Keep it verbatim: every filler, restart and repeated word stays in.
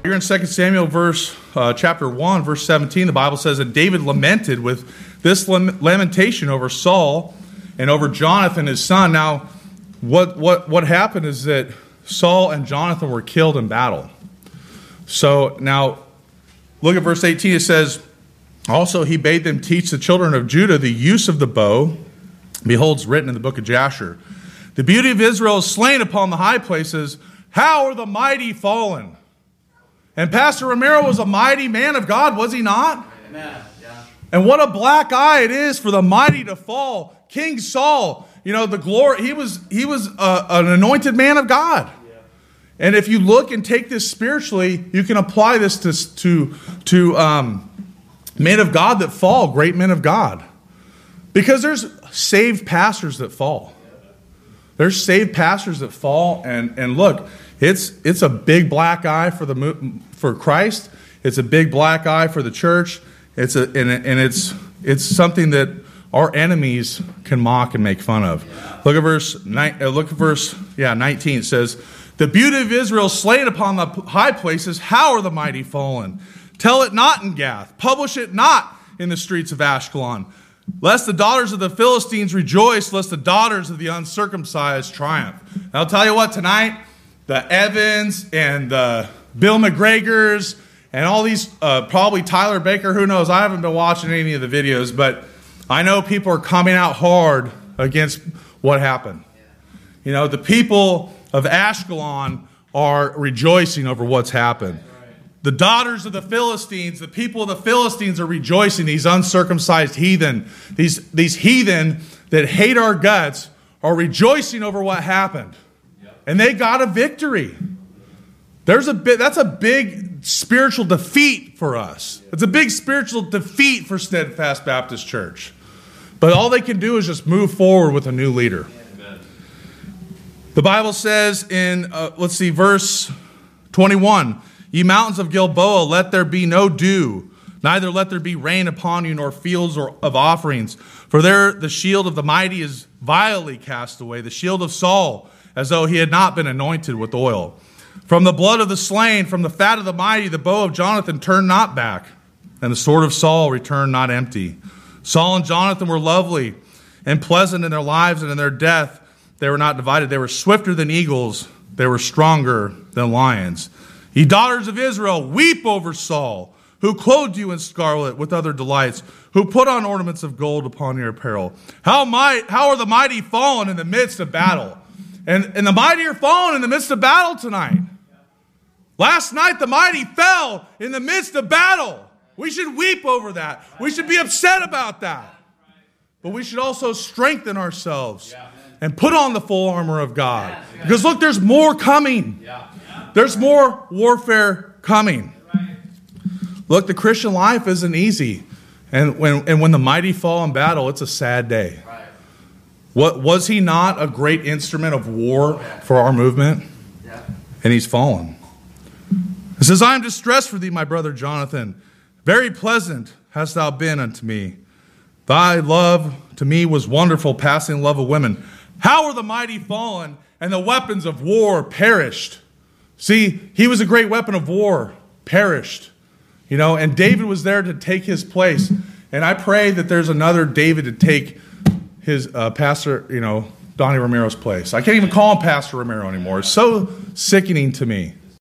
Here in Second Samuel verse uh, chapter one, verse seventeen, the Bible says that David lamented with this lamentation over Saul and over Jonathan, his son. Now, what what what happened is that Saul and Jonathan were killed in battle. So now, look at verse eighteen. It says, also he bade them teach the children of Judah the use of the bow. Behold, it's written in the book of Jasher. The beauty of Israel is slain upon the high places. How are the mighty fallen? And Pastor Romero was a mighty man of God, was he not? Amen. Yeah. And what a black eye it is for the mighty to fall. King Saul, you know, the glory, he was he was a, an anointed man of God. Yeah. And if you look and take this spiritually, you can apply this to, to, to um, men of God that fall, great men of God. Because there's saved pastors that fall. There's saved pastors that fall, and, and look, it's it's a big black eye for the for Christ. It's a big black eye for the church. It's a and, and it's it's something that our enemies can mock and make fun of. Look at verse nine. Look at verse yeah nineteen. It says, "The beauty of Israel slain upon the high places. How are the mighty fallen? Tell it not in Gath. Publish it not in the streets of Ashkelon. Lest the daughters of the Philistines rejoice, lest the daughters of the uncircumcised triumph." And I'll tell you what, tonight, the Evans and the Bill McGregors and all these, uh, probably Tyler Baker, who knows? I haven't been watching any of the videos, but I know people are coming out hard against what happened. You know, the people of Ashkelon are rejoicing over what's happened. The daughters of the Philistines, the people of the Philistines are rejoicing. These uncircumcised heathen, these, these heathen that hate our guts are rejoicing over what happened. Yep. And they got a victory. There's a bit, that's a big spiritual defeat for us. It's a big spiritual defeat for Steadfast Baptist Church. But all they can do is just move forward with a new leader. Amen. The Bible says in, uh, let's see, verse twenty-one, "Ye mountains of Gilboa, let there be no dew, neither let there be rain upon you, nor fields or of offerings. For there the shield of the mighty is vilely cast away, the shield of Saul, as though he had not been anointed with oil. From the blood of the slain, from the fat of the mighty, the bow of Jonathan turned not back, and the sword of Saul returned not empty. Saul and Jonathan were lovely and pleasant in their lives, and in their death they were not divided. They were swifter than eagles, they were stronger than lions. Ye daughters of Israel, weep over Saul, who clothed you in scarlet with other delights, who put on ornaments of gold upon your apparel. How might, how are the mighty fallen in the midst of battle?" And, and the mighty are fallen in the midst of battle tonight. Last night the mighty fell in the midst of battle. We should weep over that. We should be upset about that. But we should also strengthen ourselves and put on the full armor of God. Because look, there's more coming. There's more warfare coming. Look, the Christian life isn't easy. And when and when the mighty fall in battle, it's a sad day. What was he not a great instrument of war for our movement? And he's fallen. It says, "I am distressed for thee, my brother Jonathan. Very pleasant hast thou been unto me. Thy love to me was wonderful, passing the love of women. How are the mighty fallen, and the weapons of war perished?" See, he was a great weapon of war, perished. You know, and David was there to take his place. And I pray that there's another David to take his uh, Pastor, you know, Donnie Romero's place. I can't even call him Pastor Romero anymore. It's so sickening to me.